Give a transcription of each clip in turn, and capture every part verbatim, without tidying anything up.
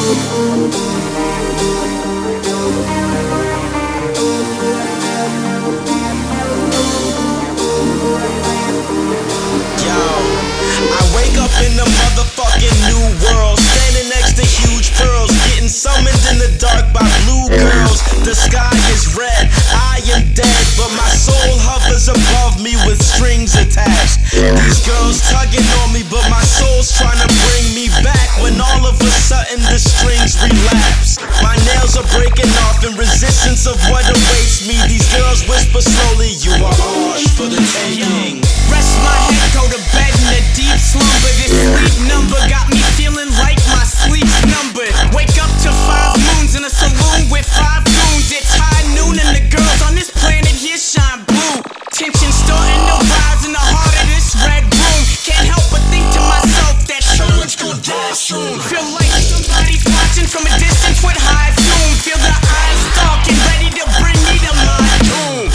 In a motherfucking new world, standing next to huge pearls, getting summoned in the dark by blue girls. The sky is red, I am dead, but my soul hovers above me with strings attached. These girls tugging on me, but my soul's trying to bring me back. When all of a sudden the strings relapse, my nails are breaking off in resistance of what awaits me. These girls whisper slowly, you are ours for the taking. Rest my head, go to bed in a deep slumber. This sleep number got me feeling like my sleep's numbered. Wake up to five moons in a saloon with five goons. It's high noon and the girls on this planet here shine blue. Tension starting to rise in the heart of this red room. Can't help but think to myself that someone's gonna die soon. Feel like somebody's watching from a distance with high zoom. Feel the eyes stalking, ready to bring me to my doom.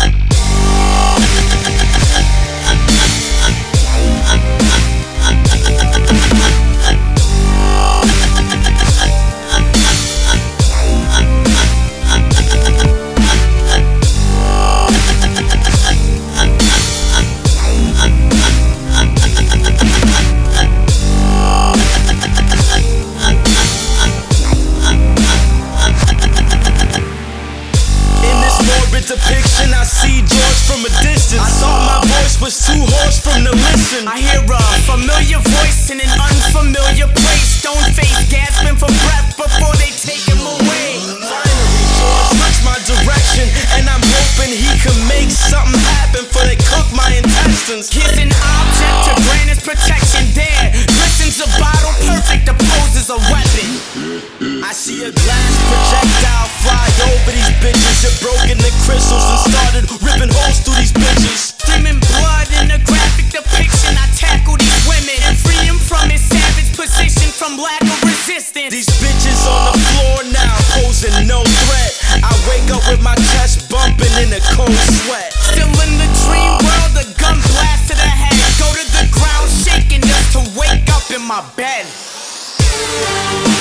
Depiction, I see George from a distance. I thought my voice was too hoarse from the listen. I hear a familiar voice in an unfamiliar place. Stone face gasping for breath before they take him away. Finally, George looks my direction, and I'm hoping he can make something happen before they cook my intestines. Here's an object to grant his protection. There glistens a bottle, perfect to pose as a weapon. I see a glass projectile fly over these bitches. It broke into crystals and started ripping holes through these bitches. Streaming blood in a graphic depiction. I tackle these women and free him from his savage position from lack of resistance. These bitches on the floor now, posing no threat. I wake up with my chest bumping in a cold sweat. Still in the dream world, a gun blast to the head. Go to the ground shaking just to wake up in my bed.